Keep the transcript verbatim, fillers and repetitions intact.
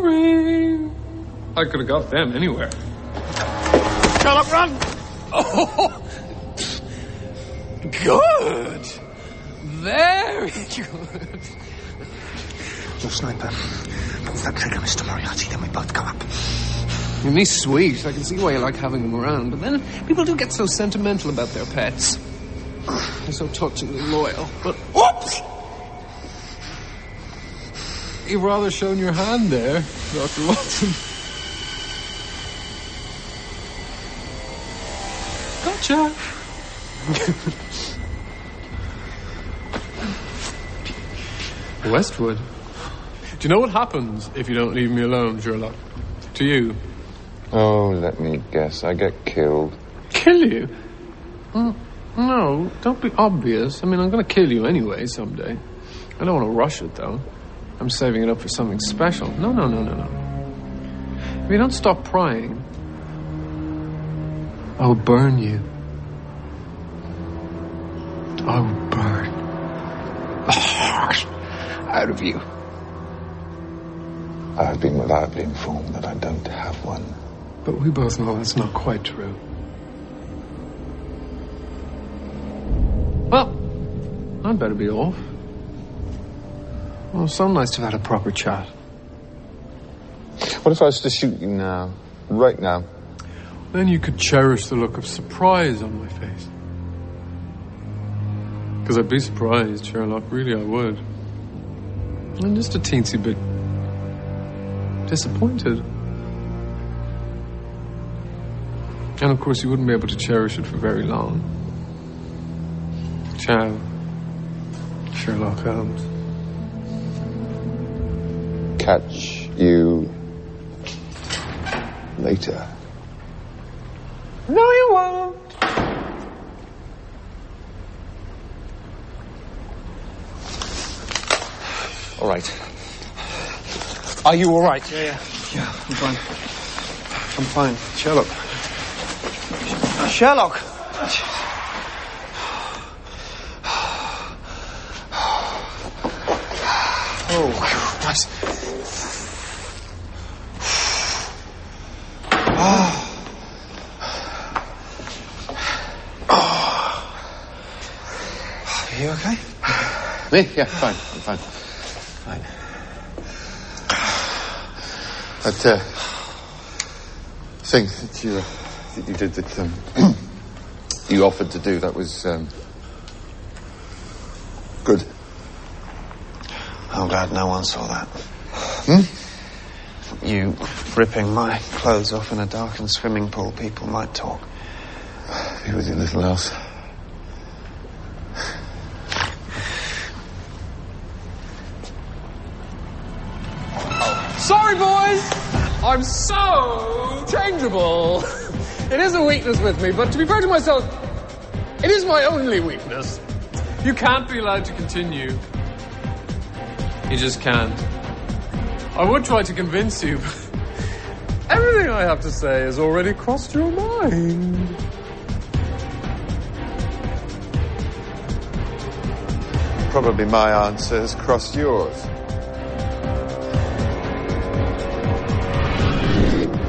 boring. I could have got them anywhere. Sherlock, run! Oh, good. Very good. Your sniper. Pull that trigger, Mister Moriarty, then we both go up. And he's sweet. I can see why you like having him around. But then people do get so sentimental about their pets. They're so touchingly loyal. But whoops! You've rather shown your hand there, Doctor Watson. Gotcha. Westwood. Do you know what happens if you don't leave me alone, Sherlock? To you? Oh, let me guess. I get killed. Kill you? Mm, no, don't be obvious. I mean, I'm going to kill you anyway someday. I don't want to rush it, though. I'm saving it up for something special. No, no, no, no, no. If you don't stop prying, I will burn you. I will burn the heart out of you. I have been reliably informed that I don't have one. But we both know that's not quite true. Well, I'd better be off. Well, so nice to have had a proper chat. What if I was to shoot you now? Right now? Then you could cherish the look of surprise on my face. Because I'd be surprised, Sherlock. Really, I would. I'm just a teensy bit disappointed. And of course, you wouldn't be able to cherish it for very long. Ciao, Sherlock Holmes. Catch you later. No, you won't. All right. Are you all right? Yeah, yeah. Yeah, I'm fine. I'm fine. Sherlock. Sherlock! Oh, nice. Oh. Oh. Are you okay? Me? Yeah, fine. I'm fine. Fine. That uh, thing that you uh, that you did that um, you offered to do, that was um, good. Oh, God, no one saw that. Hmm? You ripping my clothes off in a darkened swimming pool, people might talk. Be with you, little else. Sorry, boys! I'm so changeable. It is a weakness with me, but to be fair to myself, it is my only weakness. You can't be allowed to continue. You just can't. I would try to convince you, but everything I have to say has already crossed your mind. Probably my answer has crossed yours.